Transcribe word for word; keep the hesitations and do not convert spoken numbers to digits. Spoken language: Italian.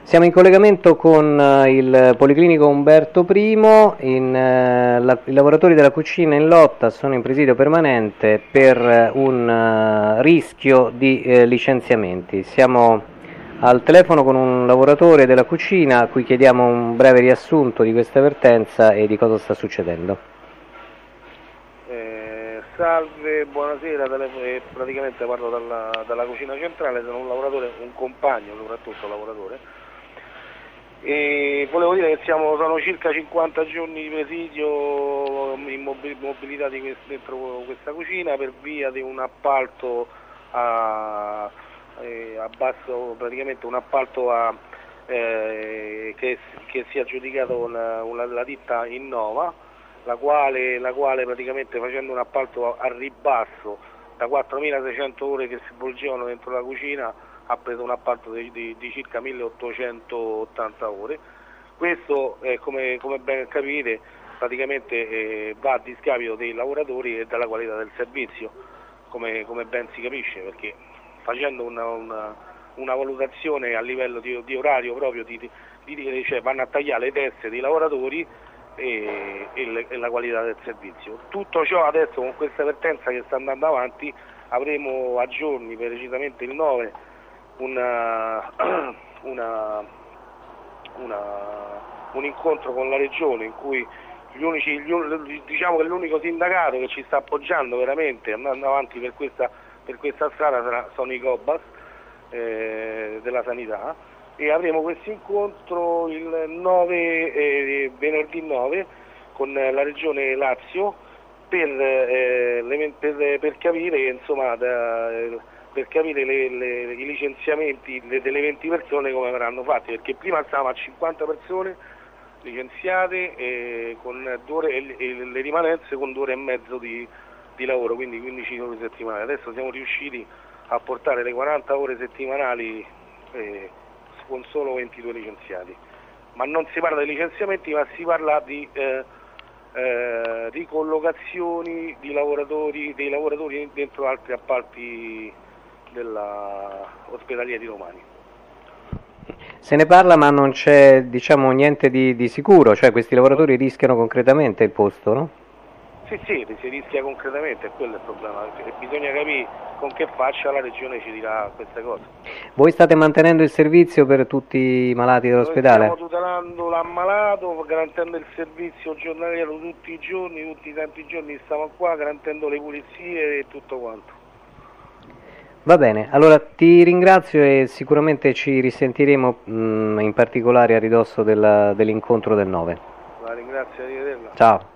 Siamo in collegamento con eh, il Policlinico Umberto I, in, eh, la, i lavoratori della cucina in lotta sono in presidio permanente per eh, un eh, rischio di eh, licenziamenti. Siamo al telefono con un lavoratore della cucina a cui chiediamo un breve riassunto di questa avvertenza e di cosa sta succedendo. Eh, salve, buonasera, tele, praticamente parlo dalla, dalla cucina centrale, sono un lavoratore, un compagno soprattutto lavoratore. E volevo dire che siamo, sono circa cinquanta giorni di presidio in mobilità di quest, dentro questa cucina per via di un appalto a, eh, a basso, praticamente un appalto a, eh, che, che si è aggiudicato una, una, la ditta Innova, la quale, la quale praticamente facendo un appalto a, a ribasso da quattromilaseicento ore che si svolgevano dentro la cucina ha preso un appalto di, di, di circa milleottocentottanta ore. Questo, eh, come, come ben capite, praticamente eh, va a discapito dei lavoratori e della qualità del servizio, come, come ben si capisce, perché facendo una, una, una valutazione a livello di, di orario proprio, di, di, di, cioè vanno a tagliare le teste dei lavoratori e, e, le, e la qualità del servizio. Tutto ciò adesso con questa avvertenza che sta andando avanti avremo a giorni, precisamente il nove, Una, una, una, un incontro con la regione in cui gli unici, gli, diciamo che l'unico sindacato che ci sta appoggiando veramente andando avanti per questa, per questa strada sarà, sono i Cobas eh, della sanità, e avremo questo incontro il nove, eh, venerdì nove con la regione Lazio per, eh, per, per capire insomma da, per capire le, le, i licenziamenti le, delle venti persone come verranno fatti, perché prima stavamo a cinquanta persone licenziate e con due ore, e, e le rimanenze con due ore e mezzo di, di lavoro, quindi quindici ore settimanali. Adesso siamo riusciti a portare le quaranta ore settimanali eh, con solo ventidue licenziati, ma non si parla di licenziamenti, ma si parla di eh, eh, ricollocazioni di lavoratori, dei lavoratori dentro altri appalti della ospedaliera di Romani. Se ne parla ma non c'è, diciamo, niente di, di sicuro, cioè questi lavoratori rischiano concretamente il posto, no? Sì, sì, si rischia concretamente, quello è il problema, bisogna capire con che faccia la regione ci dirà queste cose. Voi state mantenendo il servizio per tutti i malati dell'ospedale? Stiamo tutelando l'ammalato, garantendo il servizio giornaliero tutti i giorni, tutti i tanti giorni stiamo qua, garantendo le pulizie e tutto quanto. Va bene, allora ti ringrazio e sicuramente ci risentiremo mh, in particolare a ridosso della, dell'incontro del nove. La ringrazio, arrivederla. Ciao.